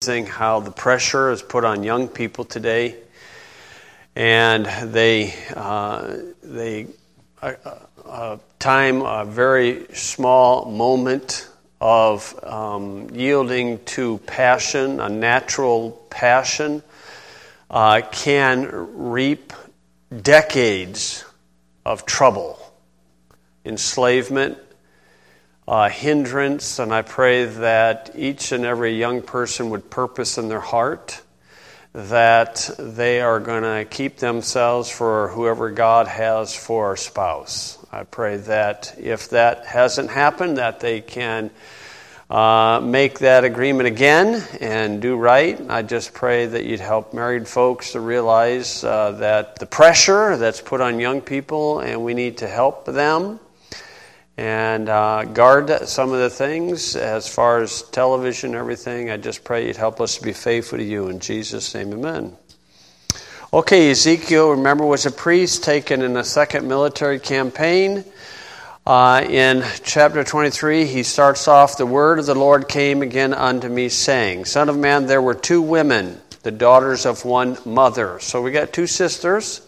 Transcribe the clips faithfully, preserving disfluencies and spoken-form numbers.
How the pressure is put on young people today, and they uh, they a, a time a very small moment of um, yielding to passion, a natural passion, uh, can reap decades of trouble, enslavement, Uh, hindrance, and I pray that each and every young person would purpose in their heart that they are going to keep themselves for whoever God has for a spouse. I pray that if that hasn't happened, that they can uh, make that agreement again and do right. I just pray that you'd help married folks to realize uh, that the pressure that's put on young people, and we need to help them and uh, guard some of the things as far as television and everything. I just pray you'd help us to be faithful to you. In Jesus' name, amen. Okay, Ezekiel, remember, was a priest taken in a second military campaign. Uh, in chapter twenty-three, he starts off, "The word of the Lord came again unto me, saying, Son of man, there were two women, the daughters of one mother." So we got two sisters.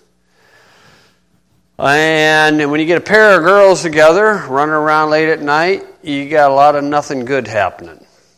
And when you get a pair of girls together, running around late at night, you got a lot of nothing good happening.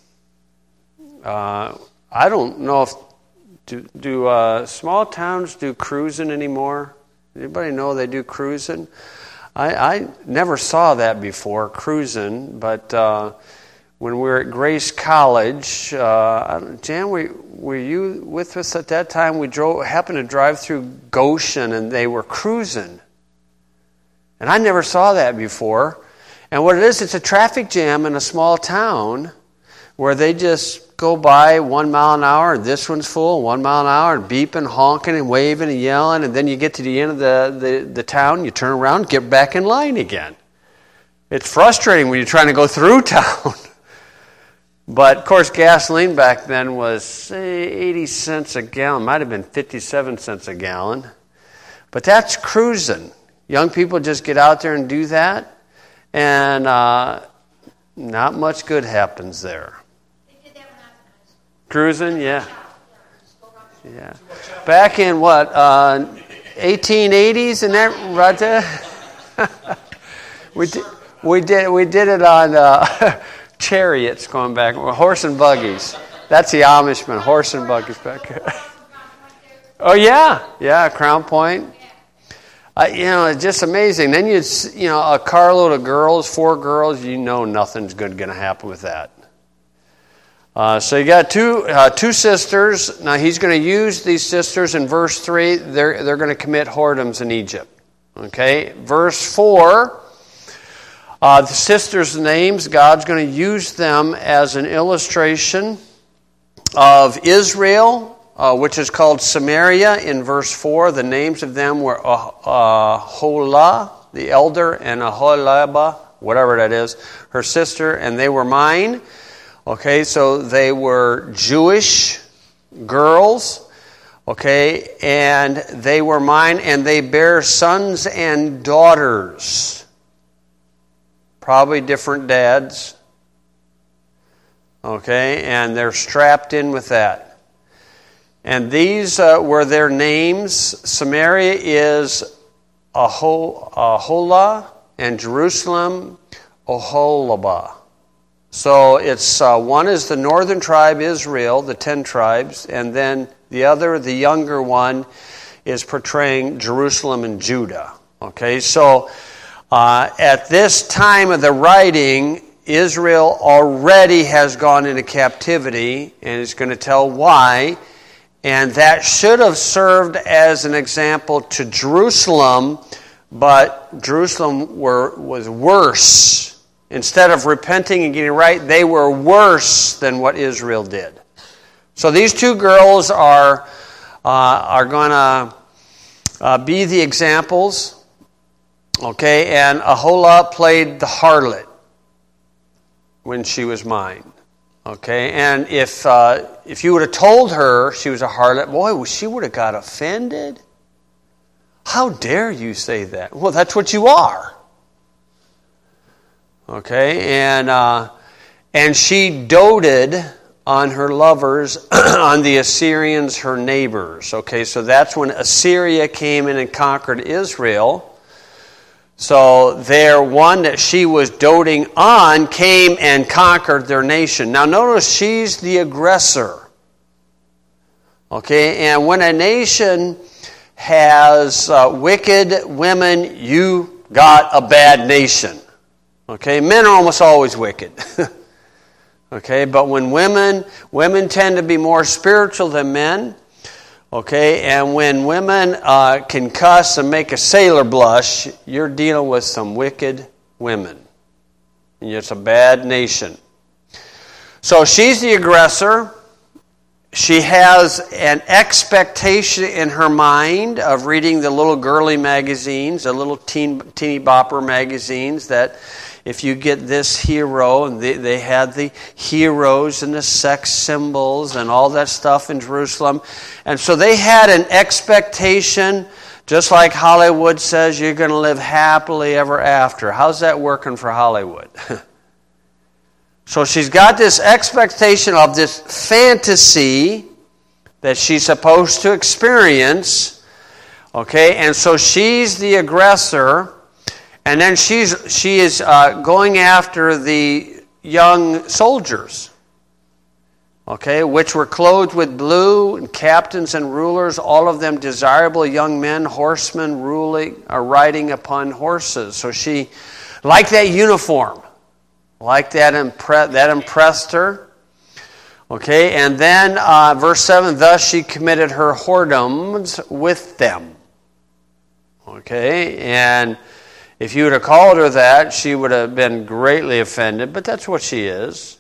Uh, I don't know if, do, do uh, small towns do cruising anymore? Anybody know they do cruising? I, I never saw that before, cruising, but uh, when we were at Grace College, uh, Jan, were, were you with us at that time? We drove, happened to drive through Goshen, and they were cruising. And I never saw that before. And what it is, it's a traffic jam in a small town where they just go by one mile an hour, and this one's full, one mile an hour, and beeping, honking, and waving, and yelling. And then you get to the end of the, the, the town, you turn around, and get back in line again. It's frustrating when you're trying to go through town. But, of course, gasoline back then was, say, eighty cents a gallon. Might have been fifty-seven cents a gallon. But that's cruising. Young people just get out there and do that, and uh, not much good happens there. Cruising, yeah. Yeah. Back in what, uh, eighteen eighties, and that right there? we, did, we, did, we did it on uh, chariots going back, horse and buggies. That's the Amishman, horse and buggies back there. Oh, yeah, yeah, Crown Point. Uh, you know, it's just amazing. Then you, you know, a carload of girls, four girls. You know, nothing's good going to happen with that. Uh, so you got two uh, two sisters. Now he's going to use these sisters in verse three. They're they're going to commit whoredoms in Egypt. Okay, verse four. Uh, the sisters' names. God's going to use them as an illustration of Israel, Uh, which is called Samaria in verse four. The names of them were Aholah, the elder, and Aholibah, whatever that is, her sister, and they were mine. Okay, so they were Jewish girls, okay, and they were mine, and they bear sons and daughters. Probably different dads. Okay, and they're strapped in with that. And these uh, were their names. Samaria is Aho- Aholah, and Jerusalem, Oholibah. So it's uh, one is the northern tribe, Israel, the ten tribes, and then the other, the younger one, is portraying Jerusalem and Judah. Okay, so uh, at this time of the writing, Israel already has gone into captivity, and it's going to tell why. And that should have served as an example to Jerusalem, but Jerusalem were, was worse. Instead of repenting and getting right, they were worse than what Israel did. So these two girls are, uh, are going to uh, be the examples. Okay, and Aholah played the harlot when she was mine. Okay, and if uh, if you would have told her she was a harlot, boy, she would have got offended. How dare you say that? Well, that's what you are. Okay, and uh, and she doted on her lovers, on the Assyrians, her neighbors. Okay, so that's when Assyria came in and conquered Israel. So their one that she was doting on came and conquered their nation. Now notice she's the aggressor. Okay, and when a nation has uh, wicked women, you got a bad nation. Okay, men are almost always wicked. Okay, but when women, women tend to be more spiritual than men. Okay, and when women uh, can cuss and make a sailor blush, you're dealing with some wicked women. And it's a bad nation. So she's the aggressor. She has an expectation in her mind of reading the little girly magazines, the little teen, teeny bopper magazines that if you get this hero, and they, they had the heroes and the sex symbols and all that stuff in Jerusalem. And so they had an expectation, just like Hollywood says, you're going to live happily ever after. How's that working for Hollywood? So she's got this expectation of this fantasy that she's supposed to experience. Okay, and so she's the aggressor. And then she's she is uh, going after the young soldiers, okay, which were clothed with blue, and captains and rulers, all of them desirable young men, horsemen ruling, are riding upon horses. So she liked that uniform, liked that impre- that impressed her. Okay, and then uh, verse seven, thus she committed her whoredoms with them. Okay, and if you would have called her that, she would have been greatly offended, but that's what she is.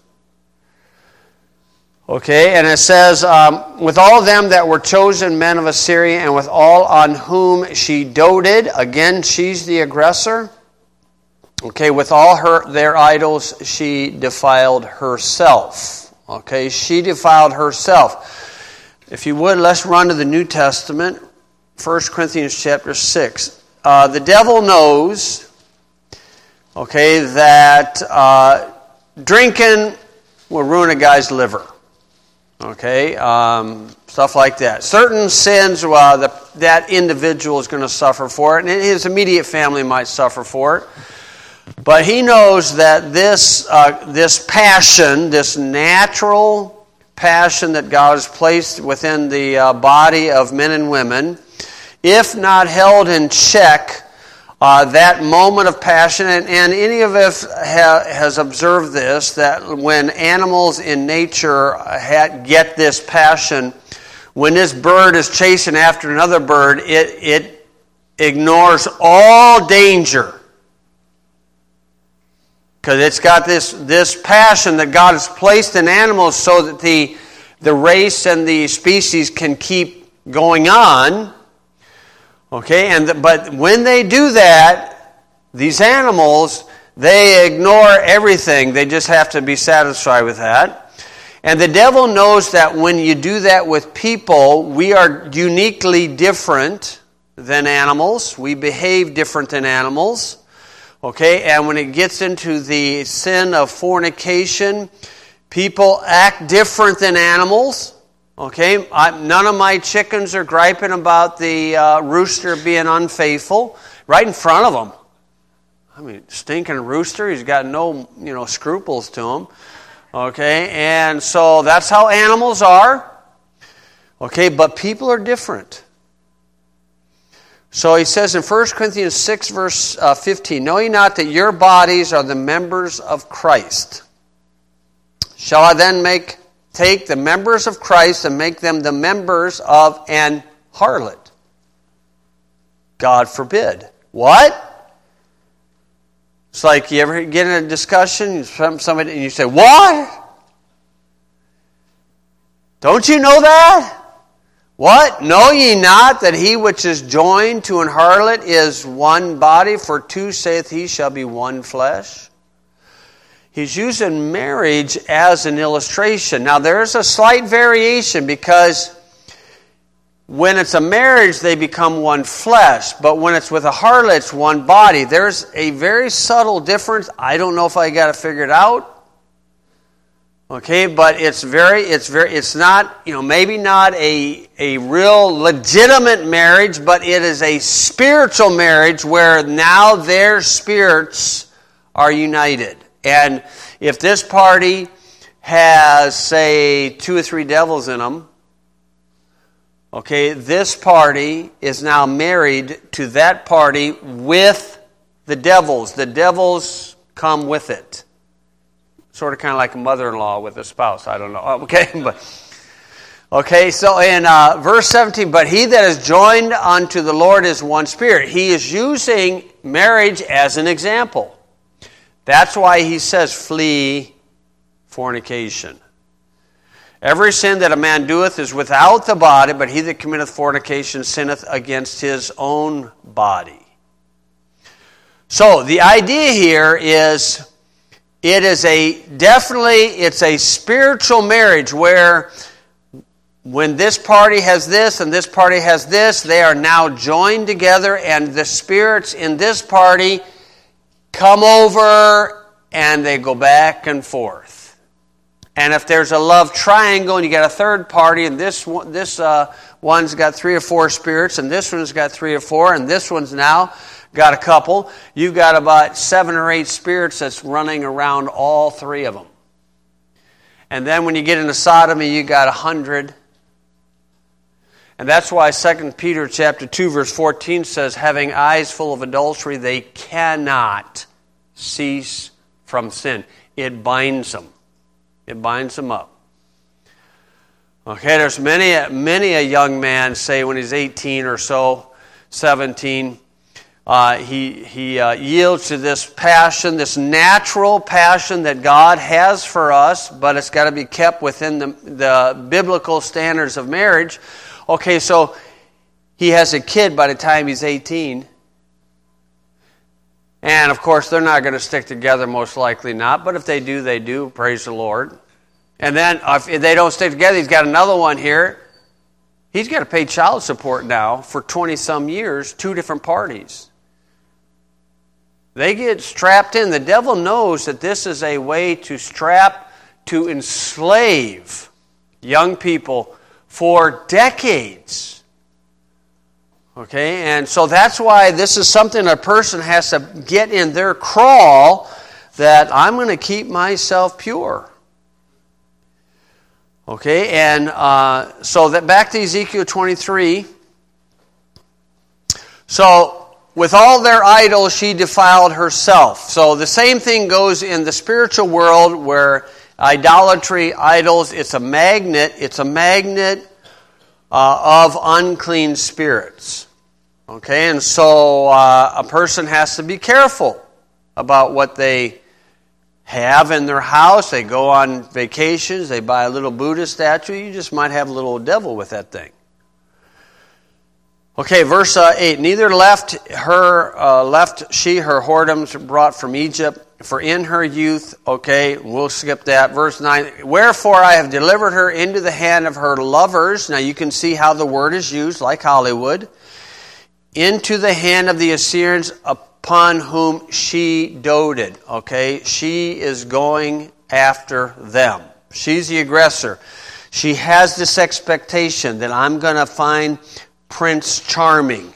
Okay, and it says, um, with all them that were chosen men of Assyria, and with all on whom she doted, again, she's the aggressor. Okay, with all her their idols, she defiled herself. Okay, she defiled herself. If you would, let's run to the New Testament, First Corinthians chapter six. Uh, the devil knows, okay, that uh, drinking will ruin a guy's liver. Okay, um, stuff like that. Certain sins, well, the, that individual is going to suffer for it, and his immediate family might suffer for it. But he knows that this uh, this passion, this natural passion that God has placed within the uh, body of men and women, if not held in check, uh, that moment of passion, and, and any of us ha, has observed this, that when animals in nature ha, get this passion, when this bird is chasing after another bird, it, it ignores all danger. Because it's got this, this passion that God has placed in animals so that the, the race and the species can keep going on. Okay, and the, but when they do that, these animals, they ignore everything. They just have to be satisfied with that. And the devil knows that when you do that with people, we are uniquely different than animals. We behave different than animals. Okay, and when it gets into the sin of fornication, people act different than animals. Okay, I, none of my chickens are griping about the uh, rooster being unfaithful right in front of them. I mean, stinking rooster, he's got no, you know, scruples to him. Okay, and so that's how animals are. Okay, but people are different. So he says in First Corinthians six, verse uh, fifteen, know ye not that your bodies are the members of Christ? Shall I then make... take the members of Christ and make them the members of an harlot? God forbid. What? It's like you ever get in a discussion, somebody, and you say, what? Don't you know that? What? Know ye not that he which is joined to an harlot is one body? For two, saith he, shall be one flesh. He's using marriage as an illustration. Now, there's a slight variation because when it's a marriage, they become one flesh. But when it's with a harlot, it's one body. There's a very subtle difference. I don't know if I got it figured out. Okay, but it's very, it's very, it's not, you know, maybe not a, a real legitimate marriage, but it is a spiritual marriage where now their spirits are united. And if this party has, say, two or three devils in them, okay, this party is now married to that party with the devils. The devils come with it. Sort of kind of like a mother-in-law with a spouse. I don't know. Okay, but okay. So in uh, verse seventeen, but he that is joined unto the Lord is one spirit. He is using marriage as an example. That's why he says, flee fornication. Every sin that a man doeth is without the body, but he that committeth fornication sinneth against his own body. So the idea here is, it is a, definitely, it's a spiritual marriage where when this party has this and this party has this, they are now joined together, and the spirits in this party come over and they go back and forth. And if there's a love triangle and you got a third party, and this one, this uh, one's got three or four spirits, and this one's got three or four, and this one's now got a couple, you've got about seven or eight spirits that's running around all three of them. And then when you get into sodomy, you got a hundred. And that's why Second Peter chapter two, verse fourteen says, having eyes full of adultery, they cannot cease from sin. It binds them. It binds them up. Okay, there's many, many a young man, say when he's eighteen or so, seventeen, Uh, he he uh, yields to this passion, this natural passion that God has for us, but it's got to be kept within the, the biblical standards of marriage. Okay, so he has a kid by the time he's eighteen. And, of course, they're not going to stick together, most likely not. But if they do, they do. Praise the Lord. And then if they don't stick together, he's got another one here. He's got to pay child support now for twenty-some years, two different parties. They get strapped in. The devil knows that this is a way to strap, to enslave young people for decades. Okay, and so that's why this is something a person has to get in their crawl, that I'm going to keep myself pure. Okay, and uh, so that back to Ezekiel twenty-three. So, with all their idols, she defiled herself. So the same thing goes in the spiritual world where idolatry, idols, it's a magnet. It's a magnet uh, of unclean spirits. Okay, and so uh, a person has to be careful about what they have in their house. They go on vacations, they buy a little Buddha statue, you just might have a little devil with that thing. Okay, verse uh, eight. Neither left her uh, left she her whoredoms brought from Egypt, for in her youth. Okay, we'll skip that. Verse nine. Wherefore I have delivered her into the hand of her lovers. Now you can see how the word is used, like Hollywood. Into the hand of the Assyrians, upon whom she doted. Okay, she is going after them. She's the aggressor. She has this expectation that I'm going to find Prince Charming.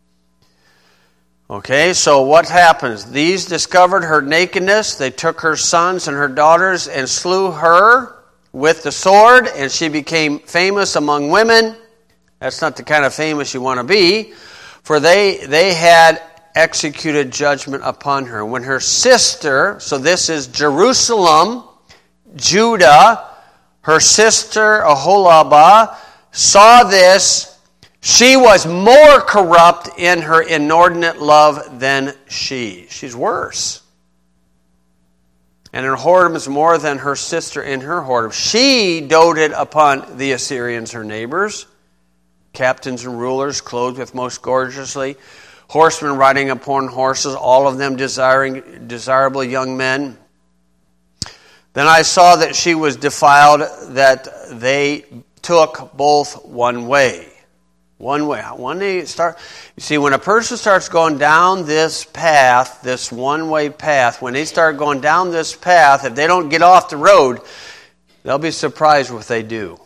Okay, so what happens? These discovered her nakedness. They took her sons and her daughters and slew her with the sword, and she became famous among women. That's not the kind of famous you want to be, for they they had executed judgment upon her. When her sister, so this is Jerusalem, Judah, her sister Aholabah, saw this, she was more corrupt in her inordinate love than she. She's worse. And her whoredom is more than her sister in her whoredom. She doted upon the Assyrians, her neighbors, captains and rulers, clothed with most gorgeously, horsemen riding upon horses, all of them desiring desirable young men. Then I saw that she was defiled, that they took both one way. One way. When they start, you see, when a person starts going down this path, this one-way path, when they start going down this path, if they don't get off the road, they'll be surprised what they do.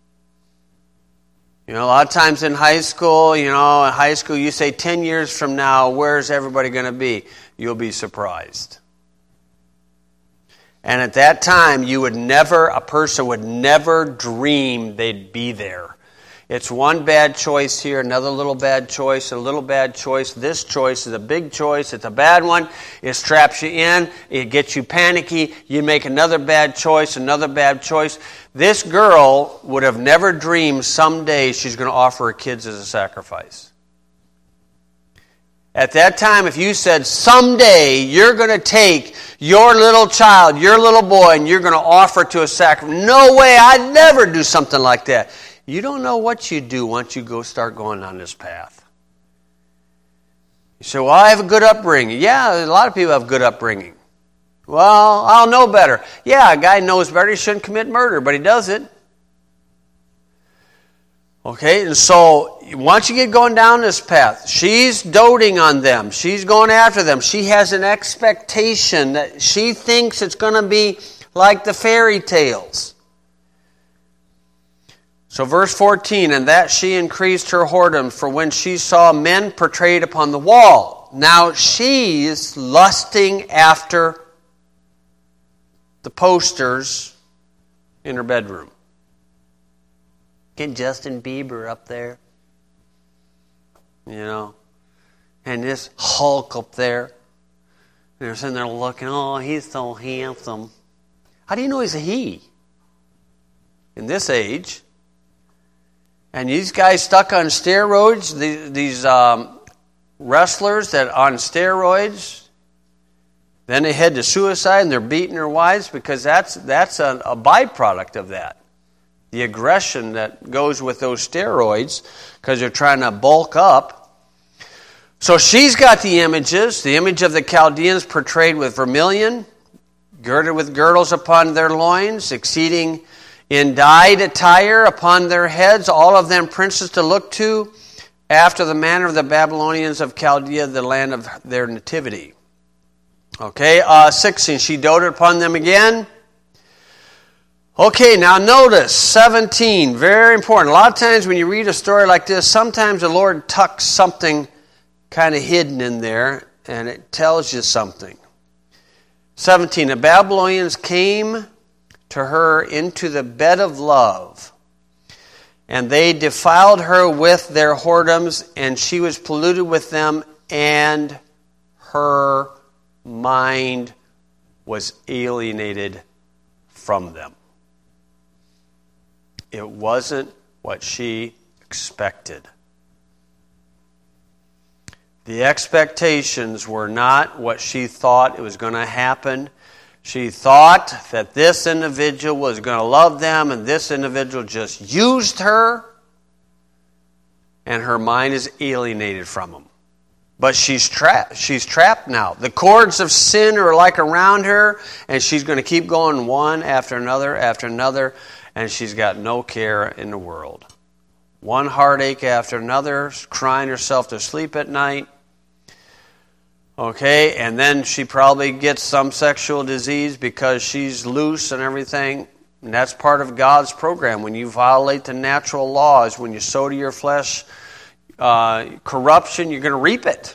You know, a lot of times in high school, you know, in high school you say ten years from now, where's everybody going to be? You'll be surprised. And at that time, you would never, a person would never dream they'd be there. It's one bad choice here, another little bad choice, a little bad choice. This choice is a big choice. It's a bad one. It traps you in. It gets you panicky. You make another bad choice, another bad choice. This girl would have never dreamed someday she's going to offer her kids as a sacrifice. At that time, if you said, someday you're going to take your little child, your little boy, and you're going to offer to a sacrifice, no way, I'd never do something like that. You don't know what you do once you go start going on this path. You say, well, I have a good upbringing. Yeah, a lot of people have good upbringing. Well, I'll know better. Yeah, a guy knows better. He shouldn't commit murder, but he does it. Okay, and so once you get going down this path, she's doting on them. She's going after them. She has an expectation that she thinks it's going to be like the fairy tales. So verse fourteen, and that she increased her whoredom, for when she saw men portrayed upon the wall. Now she's lusting after the posters in her bedroom. Get Justin Bieber up there. You know. And this Hulk up there. And they're sitting there looking, oh, he's so handsome. How do you know he's a he? In this age. And these guys stuck on steroids, these, these um, wrestlers that on steroids, then they head to suicide and they're beating their wives because that's that's a, a byproduct of that. The aggression that goes with those steroids because they're trying to bulk up. So she's got the images, the image of the Chaldeans portrayed with vermilion, girded with girdles upon their loins, exceeding in dyed attire upon their heads, all of them princes to look to, after the manner of the Babylonians of Chaldea, the land of their nativity. Okay, uh, sixteen, she doted upon them again. Okay, now notice, seventeen, very important. A lot of times when you read a story like this, sometimes the Lord tucks something kind of hidden in there, and it tells you something. seventeen, the Babylonians came to her into the bed of love, and they defiled her with their whoredoms, and she was polluted with them, and her mind was alienated from them. It wasn't what she expected. The expectations were not what she thought it was going to happen. She thought that this individual was going to love them, and this individual just used her, and her mind is alienated from him. But she's trapped. She's trapped now. The cords of sin are like around her, and she's going to keep going one after another after another, and she's got no care in the world. One heartache after another, crying herself to sleep at night. Okay, and then she probably gets some sexual disease because she's loose and everything. And that's part of God's program. When you violate the natural laws, when you sow to your flesh uh, corruption, you're going to reap it.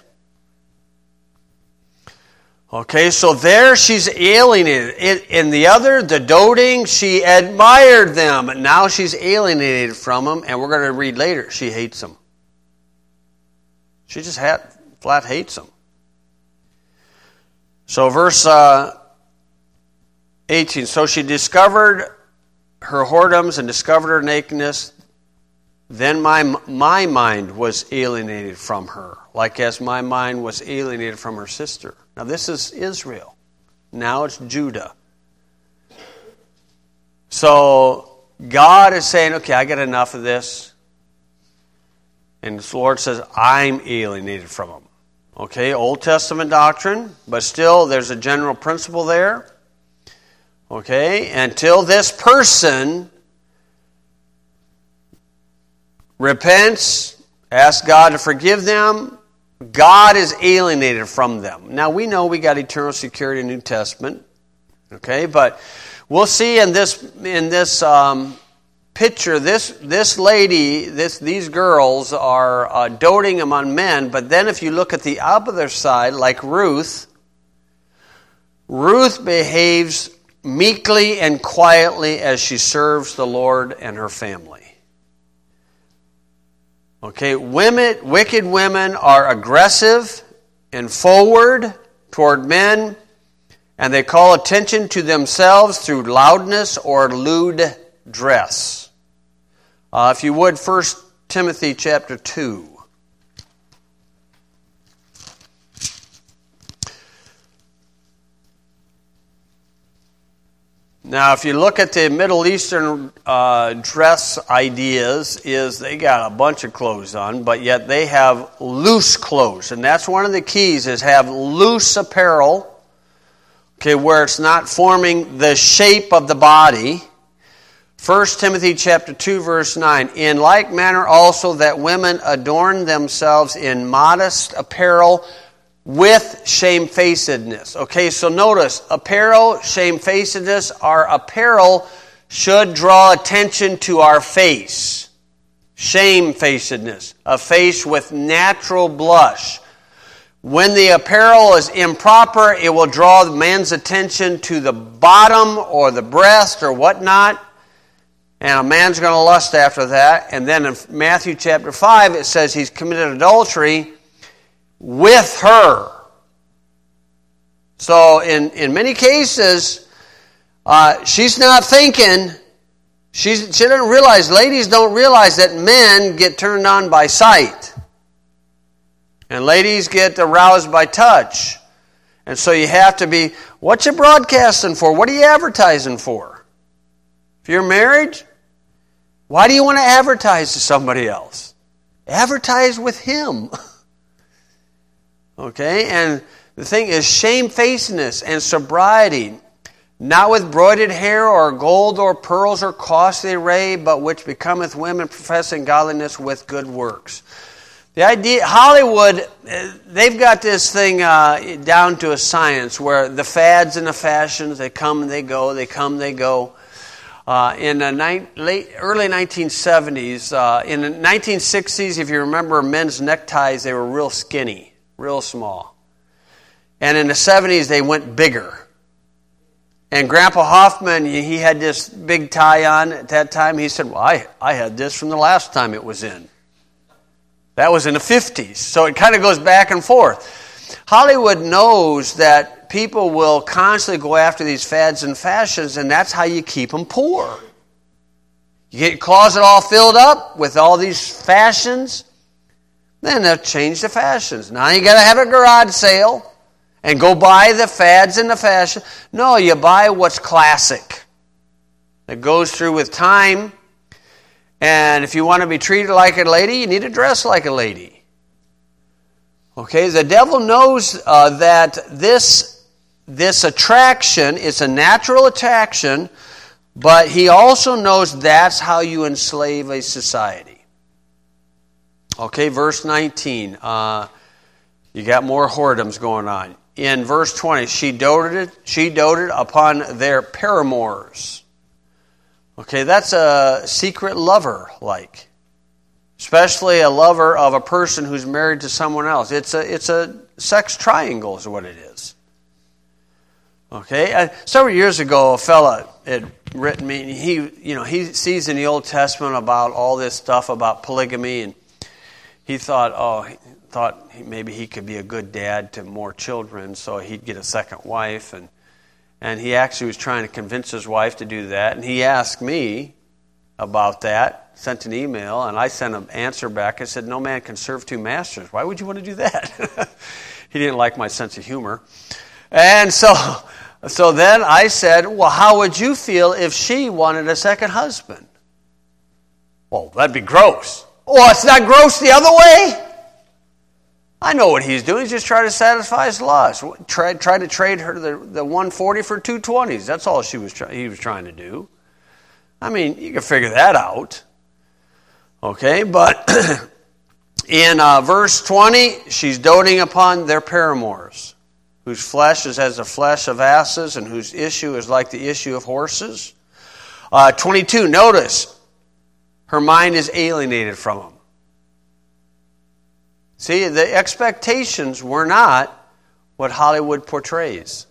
Okay, so there she's alienated. In the other, the doting, she admired them. And now she's alienated from them. And we're going to read later, she hates them. She just had, flat hates them. So verse uh, eighteen, so she discovered her whoredoms and discovered her nakedness. Then my my mind was alienated from her, like as my mind was alienated from her sister. Now this is Israel. Now it's Judah. So God is saying, okay, I get enough of this. And the Lord says, I'm alienated from them. Okay, Old Testament doctrine, but still there's a general principle there. Okay, until this person repents, asks God to forgive them, God is alienated from them. Now we know we got eternal security in the New Testament. Okay, but We'll see in this in this um, picture, this this lady, this these girls are uh, doting among men. But then, if you look at the opposite side, like Ruth, Ruth behaves meekly and quietly as she serves the Lord and her family. Okay, women, wicked women are aggressive and forward toward men, and they call attention to themselves through loudness or lewd dress. Uh, if you would, First Timothy chapter two. Now, if you look at the Middle Eastern uh, dress ideas, is they got a bunch of clothes on, but yet they have loose clothes. And that's one of the keys, is have loose apparel, okay, where it's not forming the shape of the body. First Timothy chapter two, verse nine. In like manner also that women adorn themselves in modest apparel with shamefacedness. Okay, so notice, apparel, shamefacedness, our apparel should draw attention to our face. Shamefacedness, a face with natural blush. When the apparel is improper, it will draw the man's attention to the bottom or the breast or whatnot, and a man's going to lust after that. And then in Matthew chapter five, it says he's committed adultery with her. So in, in many cases, uh, she's not thinking, she's, she doesn't realize, ladies don't realize that men get turned on by sight. And ladies get aroused by touch. And so you have to be, what you broadcasting for? What are you advertising for? If you're married, why do you want to advertise to somebody else? Advertise with him. Okay, and the thing is shamefacedness and sobriety, not with broided hair or gold or pearls or costly array, but which becometh women professing godliness with good works. The idea, Hollywood, they've got this thing uh, down to a science where the fads and the fashions, they come and they go, they come, they go. Uh, in the ni- late, early nineteen seventies, uh, in the nineteen sixties, if you remember men's neckties, they were real skinny. Real small. And in the seventies, they went bigger. And Grandpa Hoffman, he had this big tie on at that time. He said, well, I, I had this from the last time it was in. That was in the fifties. So it kind of goes back and forth. Hollywood knows that people will constantly go after these fads and fashions, and that's how you keep them poor. You get your closet all filled up with all these fashions, then they'll change the fashions. Now you got to have a garage sale and go buy the fads and the fashion. No, you buy what's classic. That goes through with time. And if you want to be treated like a lady, you need to dress like a lady. Okay, the devil knows uh, that this, this attraction is a natural attraction, but he also knows that's how you enslave a society. Okay, verse nineteen. Uh, you got more whoredoms going on. In verse twenty, she doted, she doted upon their paramours. Okay, that's a secret lover, like. Especially a lover of a person who's married to someone else. It's a, it's a sex triangle is what it is. Okay, uh, several years ago, a fella had written me, and he, you know, he sees in the Old Testament about all this stuff about polygamy, and he thought, oh, he thought maybe he could be a good dad to more children, so he'd get a second wife. And and he actually was trying to convince his wife to do that. And he asked me about that, sent an email, and I sent an answer back. I said, no man can serve two masters. Why would you want to do that? He didn't like my sense of humor. And so, so then I said, well, how would you feel if she wanted a second husband? Well, that'd be gross. Oh, it's not gross the other way? I know what he's doing. He's just trying to satisfy his lust. Try, try to trade her the, the one forty for two twenties. That's all she was try, he was trying to do. I mean, you can figure that out. Okay, but in uh, verse twenty, she's doting upon their paramours. whose flesh is as the flesh of asses, and whose issue is like the issue of horses. Uh, twenty-two, notice, her mind is alienated from him. See, the expectations were not what Hollywood portrays.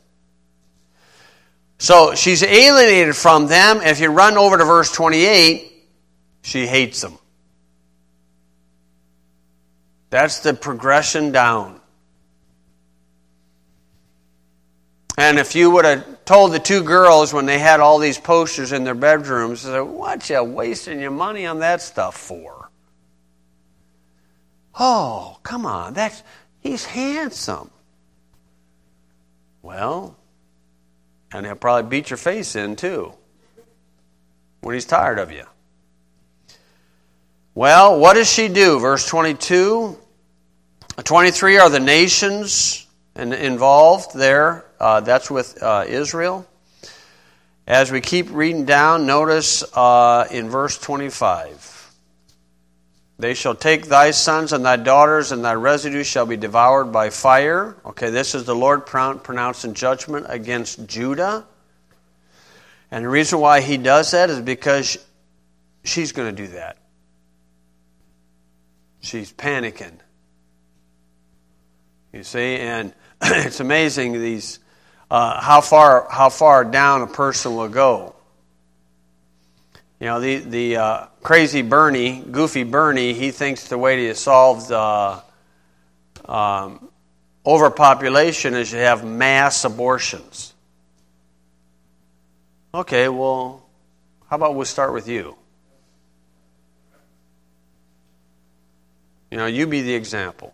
So she's alienated from them. If you run over to verse twenty-eight, she hates them. That's the progression down. And if you would have told the two girls when they had all these posters in their bedrooms, they said, what you wasting your money on that stuff for? Oh, come on, that's he's handsome. Well, and he'll probably beat your face in too when he's tired of you. Well, what does she do? Verse twenty-two, twenty-three are the nations involved there. Uh, that's with uh, Israel. As we keep reading down, notice uh, in verse twenty-five. They shall take thy sons and thy daughters, and thy residue shall be devoured by fire. Okay, this is the Lord pronouncing judgment against Judah. And the reason why he does that is because she's going to do that. She's panicking. You see, and it's amazing these uh, how far how far down a person will go. You know, the the uh, crazy Bernie, goofy Bernie, he thinks the way to solve the um, overpopulation is to have mass abortions. Okay, well, how about we'll start with you? You know, you be the example.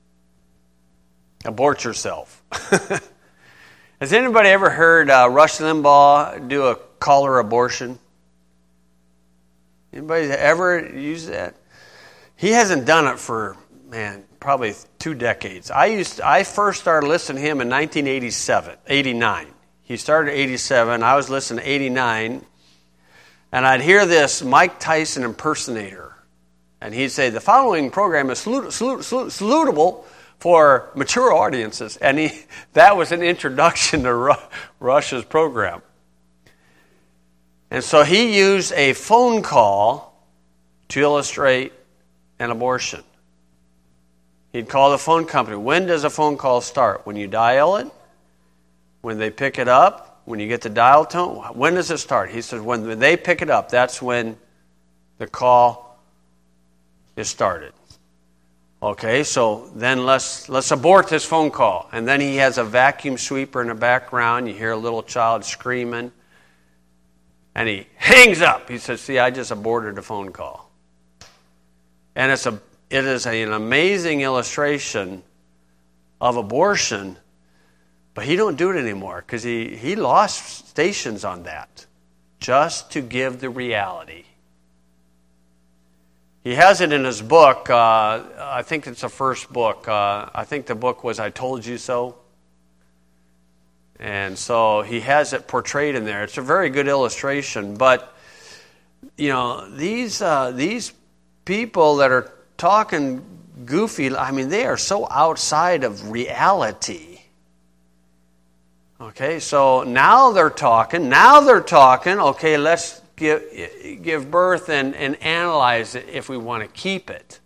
Abort yourself. Has anybody ever heard uh, Rush Limbaugh do a collar abortion? Anybody ever use that? He hasn't done it for, man, probably two decades. I used to, I first started listening to him in nineteen eighty-seven, eighty-nine. He started in eighty-seven. I was listening to eighty-nine. And I'd hear this Mike Tyson impersonator. And he'd say, the following program is salut- salut- salut- salutable for mature audiences. And he, that was an introduction to Ru- Rush's program. And so he used a phone call to illustrate an abortion. He'd call the phone company. When does a phone call start? When you dial it? When they pick it up? When you get the dial tone? When does it start? He says when they pick it up, that's when the call is started. Okay, so then let's let's abort this phone call. And then he has a vacuum sweeper in the background. You hear a little child screaming. And he hangs up. He says, see, I just aborted a phone call. And it's a, it is a, an amazing illustration of abortion, but he don't do it anymore because he, he lost stations on that just to give the reality. He has it in his book. Uh, I think it's the first book. Uh, I think the book was I Told You So. And so he has it portrayed in there. It's a very good illustration. But, you know, these uh, these people that are talking goofy, I mean, they are so outside of reality. Okay, so now they're talking. Now they're talking. Okay, let's give, give birth and, and analyze it if we want to keep it.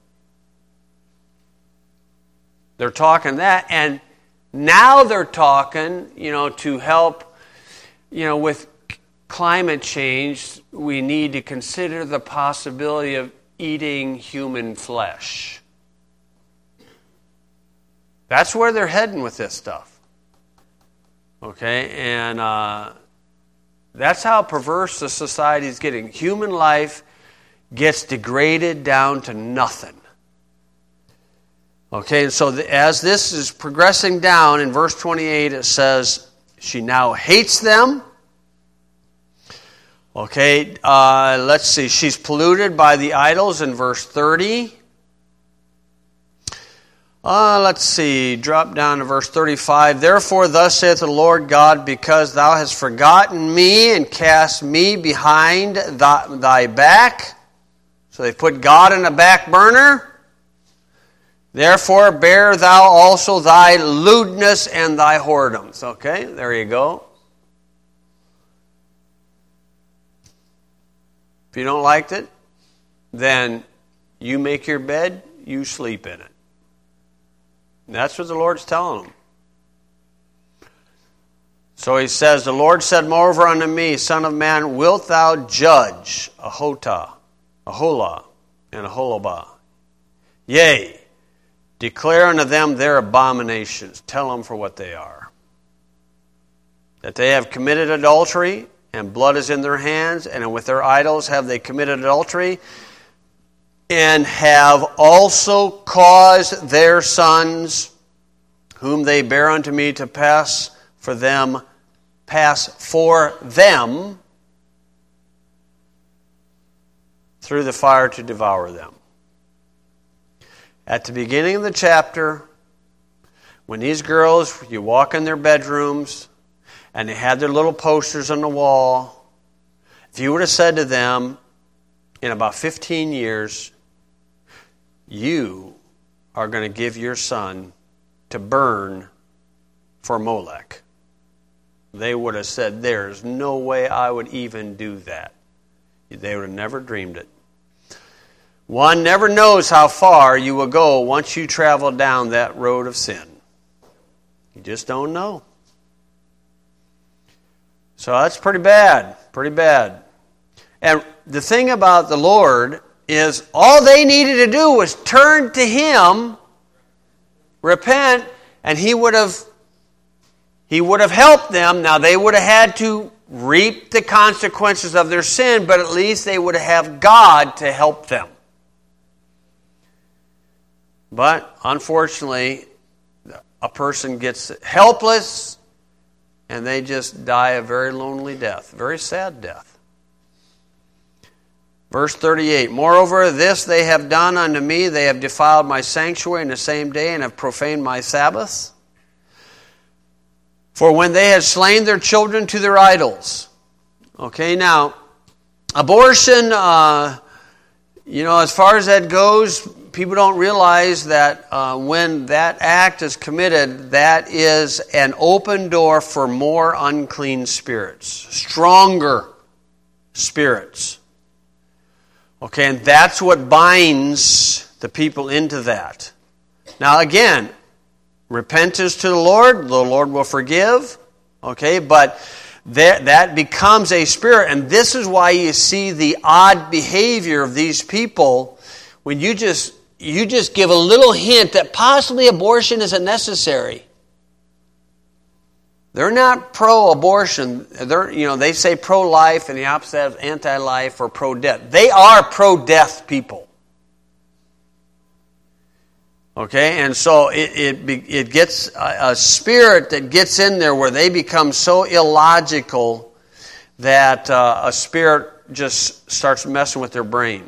They're talking that. And now they're talking, you know, to help, you know, with climate change, we need to consider the possibility of eating human flesh. That's where they're heading with this stuff. Okay, and uh, that's how perverse the society is getting. Human life gets degraded down to nothing. Okay, and so the, as this is progressing down, in verse twenty-eight it says, she now hates them. Okay, uh, let's see, she's polluted by the idols in verse thirty. Uh, let's see, drop down to verse thirty-five. Therefore thus saith the Lord God, because thou hast forgotten me and cast me behind thy, thy back. So they put God in a back burner. Therefore bear thou also thy lewdness and thy whoredoms. Okay, there you go. If you don't like it, then you make your bed, you sleep in it. And that's what the Lord's telling them. So he says, the Lord said moreover unto me, Son of man, wilt thou judge Ahota, Aholah, and Aholabah? Yea, declare unto them their abominations. Tell them for what they are. That they have committed adultery, and blood is in their hands, and with their idols have they committed adultery, and have also caused their sons, whom they bear unto me, to pass for them, pass for them through the fire to devour them. At the beginning of the chapter, when these girls, you walk in their bedrooms, and they had their little posters on the wall, if you would have said to them, in about fifteen years, you are going to give your son to burn for Molech, they would have said, there's no way I would even do that. They would have never dreamed it. One never knows how far you will go once you travel down that road of sin. You just don't know. So that's pretty bad, pretty bad. And the thing about the Lord is all they needed to do was turn to Him, repent, and He would have He would have helped them. Now they would have had to reap the consequences of their sin, but at least they would have God to help them. But unfortunately, a person gets helpless and they just die a very lonely death, very sad death. Verse thirty-eight, moreover, this they have done unto me, they have defiled my sanctuary in the same day and have profaned my Sabbaths. For when they had slain their children to their idols. Okay, now, abortion, uh, you know, as far as that goes, people don't realize that uh, when that act is committed, that is an open door for more unclean spirits, stronger spirits. Okay, and that's what binds the people into that. Now again, repentance to the Lord, the Lord will forgive. Okay, but that, that becomes a spirit, and this is why you see the odd behavior of these people when you just you just give a little hint that possibly abortion isn't necessary. They're not pro-abortion. They're, you know, they say pro-life and the opposite of anti-life or pro-death. They are pro-death people. Okay, and so it it, it gets a, a spirit that gets in there where they become so illogical that uh, a spirit just starts messing with their brain.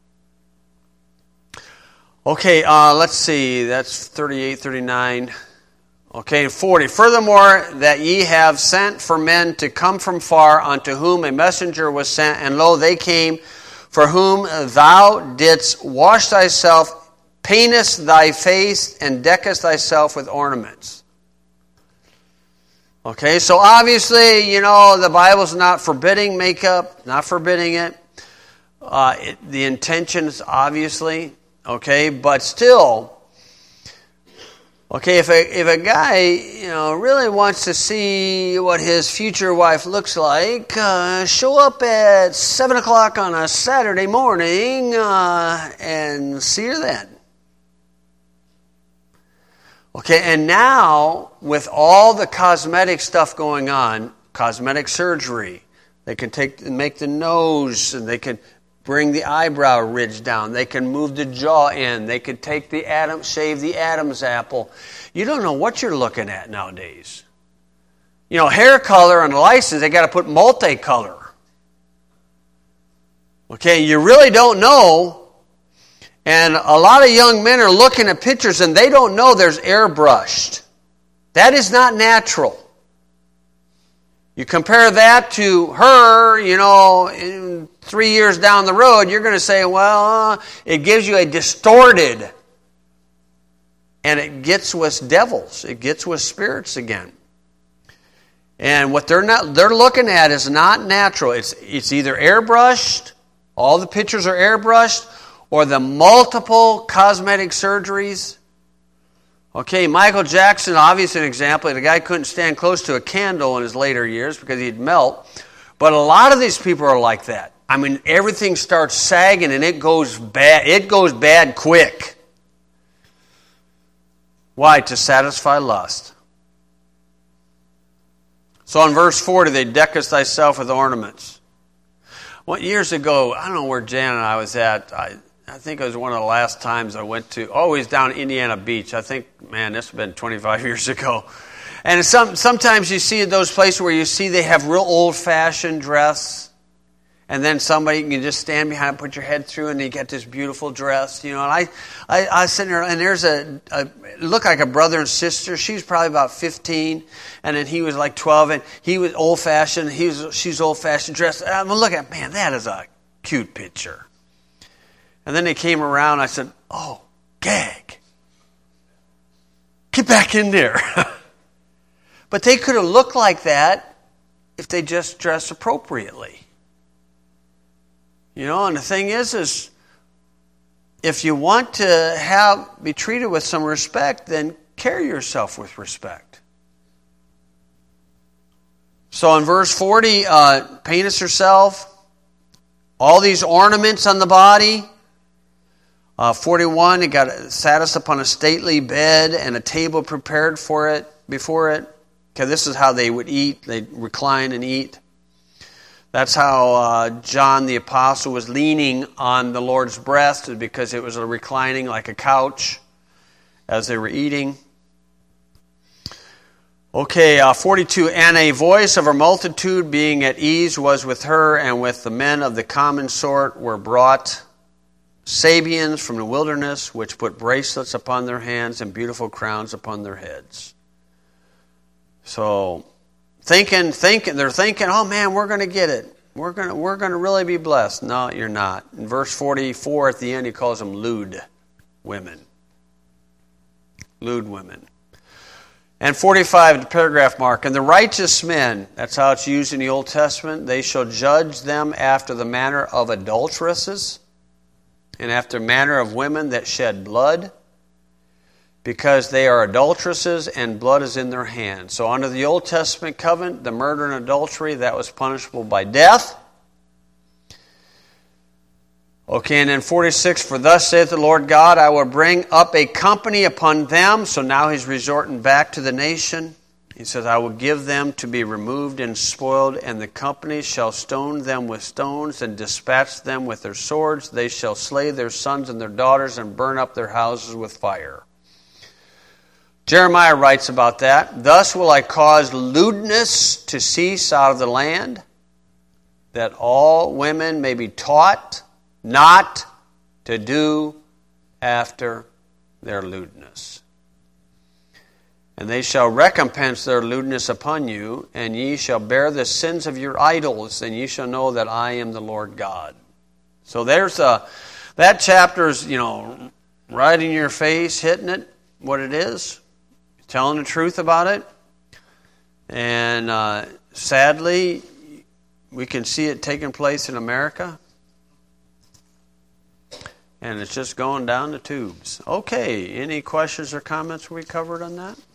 Okay, uh, let's see. That's thirty-eight, thirty-nine. Okay, forty. Furthermore, that ye have sent for men to come from far, unto whom a messenger was sent, and lo, they came, for whom thou didst wash thyself, paintest thy face, and deckest thyself with ornaments. Okay, so obviously, you know, the Bible's not forbidding makeup, not forbidding it. Uh, it the intentions, obviously, okay, but still, okay, if a if a guy, you know, really wants to see what his future wife looks like, uh, show up at seven o'clock on a Saturday morning uh, and see her then. Okay, and now with all the cosmetic stuff going on, cosmetic surgery, they can take make the nose, and they can bring the eyebrow ridge down. They can move the jaw in. They could take the Adam, shave the Adam's apple. You don't know what you're looking at nowadays. You know, hair color and license, they got to put multicolor. Okay, you really don't know. And a lot of young men are looking at pictures and they don't know there's airbrushed. That is not natural. You compare that to her, you know, in three years down the road, you're going to say, well, uh, it gives you a distorted and it gets with devils. It gets with spirits again. And what they're not they're looking at is not natural. It's it's either airbrushed, all the pictures are airbrushed, or the multiple cosmetic surgeries. Okay, Michael Jackson, obviously an example. The guy couldn't stand close to a candle in his later years because he'd melt. But a lot of these people are like that. I mean, everything starts sagging and it goes bad. It goes bad quick. Why? To satisfy lust. So in verse forty, they deckest thyself with ornaments. Well, years ago, I don't know where Jan and I was at. I, I think it was one of the last times I went to, always down Indiana Beach. I think, man, this has been twenty-five years ago. And some sometimes you see those places where you see they have real old-fashioned dress. And then somebody can just stand behind, put your head through, and you get this beautiful dress, you know. And I, I, I was sitting there, and there's a, a it looked like a brother and sister. She was probably about fifteen, and then he was like twelve, and he was old-fashioned. He was, she's old-fashioned dressed. I'm looking at, man, that is a cute picture. And then they came around. I said, "Oh, gag! Get back in there." But they could have looked like that if they just dressed appropriately. You know, and the thing is, is if you want to have be treated with some respect, then carry yourself with respect. So in verse forty, uh, painteth herself, all these ornaments on the body. Uh, forty-one, it got sat us upon a stately bed and a table prepared for it before it. Okay, this is how they would eat. They'd recline and eat. That's how uh, John the Apostle was leaning on the Lord's breast, because it was a reclining like a couch as they were eating. Okay, uh, forty-two, and a voice of a multitude being at ease was with her, and with the men of the common sort were brought Sabians from the wilderness, which put bracelets upon their hands and beautiful crowns upon their heads. So, thinking, thinking, they're thinking, oh man, we're going to get it. We're going to, we're going to really be blessed. No, you're not. In verse forty-four at the end, he calls them lewd women. Lewd women. And forty-five, the paragraph mark, and the righteous men, that's how it's used in the Old Testament, they shall judge them after the manner of adulteresses, and after the manner of women that shed blood, because they are adulteresses and blood is in their hands. So under the Old Testament covenant, the murder and adultery, that was punishable by death. Okay, and then forty-six, for thus saith the Lord God, I will bring up a company upon them. So now he's resorting back to the nation. He says, I will give them to be removed and spoiled, and the company shall stone them with stones and dispatch them with their swords. They shall slay their sons and their daughters and burn up their houses with fire. Jeremiah writes about that. Thus will I cause lewdness to cease out of the land, that all women may be taught not to do after their lewdness. And they shall recompense their lewdness upon you, and ye shall bear the sins of your idols, and ye shall know that I am the Lord God. So there's a, that chapter's, you know, right in your face, hitting it, what it is, telling the truth about it. And uh, sadly, we can see it taking place in America. And it's just going down the tubes. Okay, any questions or comments we covered on that?